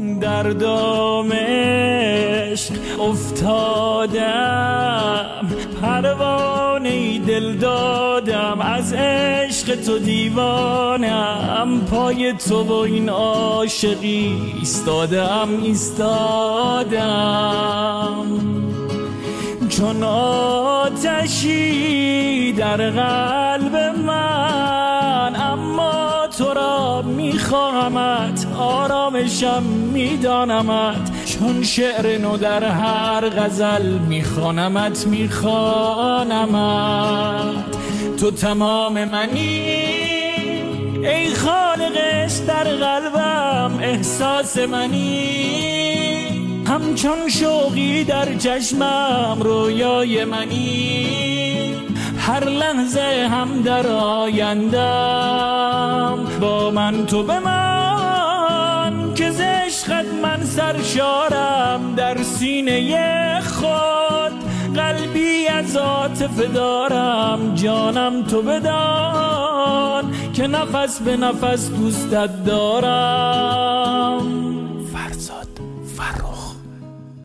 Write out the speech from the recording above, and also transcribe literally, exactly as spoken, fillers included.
در دام عشق افتادم، پروانه دل دادم، از عشق تو دیوانم، پای تو و این عاشقی ایستادم ایستادم. چون آتشی در قلب من، اما تو را میخواهمت، آرامشم میدانمت، چون شعر نو در هر غزل میخوانمت میخوانمت. تو تمام منی ای خالق عشق، در قلبم احساس منی، همچون شوقی در چشمم رویای منی، هر لحظه هم در آیندم با من تو بمان، که ز عشقت من سرشارم، در سینه خود قلبی از عاطفه دارم، جانم تو بدان که نفس به نفس دوستت دارم.